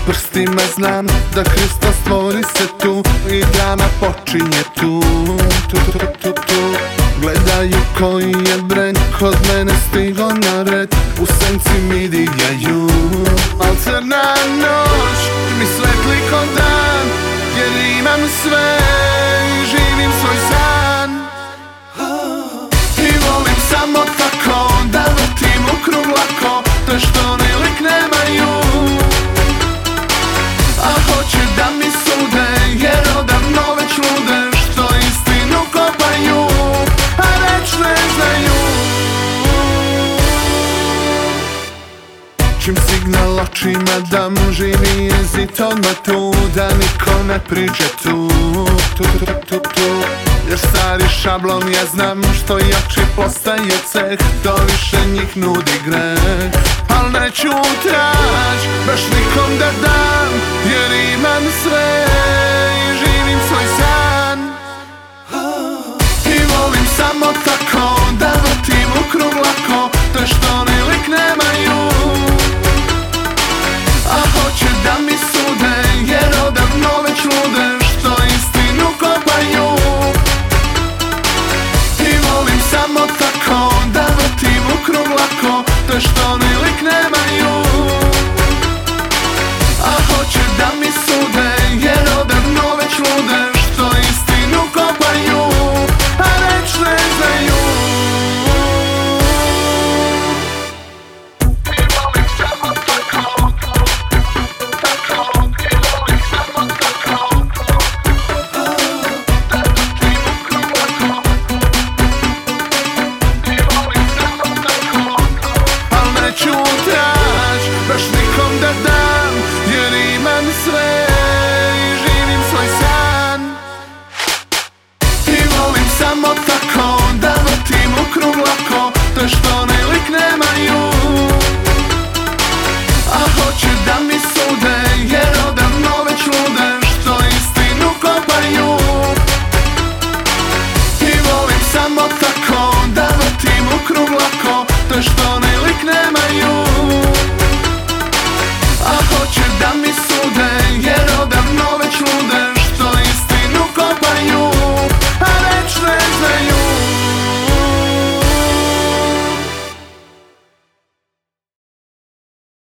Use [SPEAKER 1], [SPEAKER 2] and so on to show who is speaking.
[SPEAKER 1] prstima znam da Hristos stvori se tu i drama počinje tu. Gledaju koji je brend, kod mene stigo na red, u senci mi divljaju. Al crna noć mi svetli ko dan, jer imam sve i živim svoj san. I volim samo tako da vrtim u krug lako, to što ni lik nemaju. A hoće da mi sude, jer odavno već lude, što istinu kopaju, a već ne znaju. Čim signal očima dam, živi jezit odmah tu, da niko ne priđe tu. Jer stari šablon ja znam, što i oči postaju ceh, to više njih nudi greh. Al neću trać, baš nikom da dam, jer imam sve i živim svoj san. I volim samo tako da vrtim u krug lako, to što ni lik nemaju. A hoće da mi sude, jer odavno već lude, što istinu kopaju. I volim samo tako da vrtim u krug lako, to što ni lik nemaju. A hoće da mi sude, jer odavno već lude, što istinu kopaju, a već ne znaju. Baš nikom da dam, jer imam sve i živim svoj san. I volim samo tako da vrtim u krug lako, to što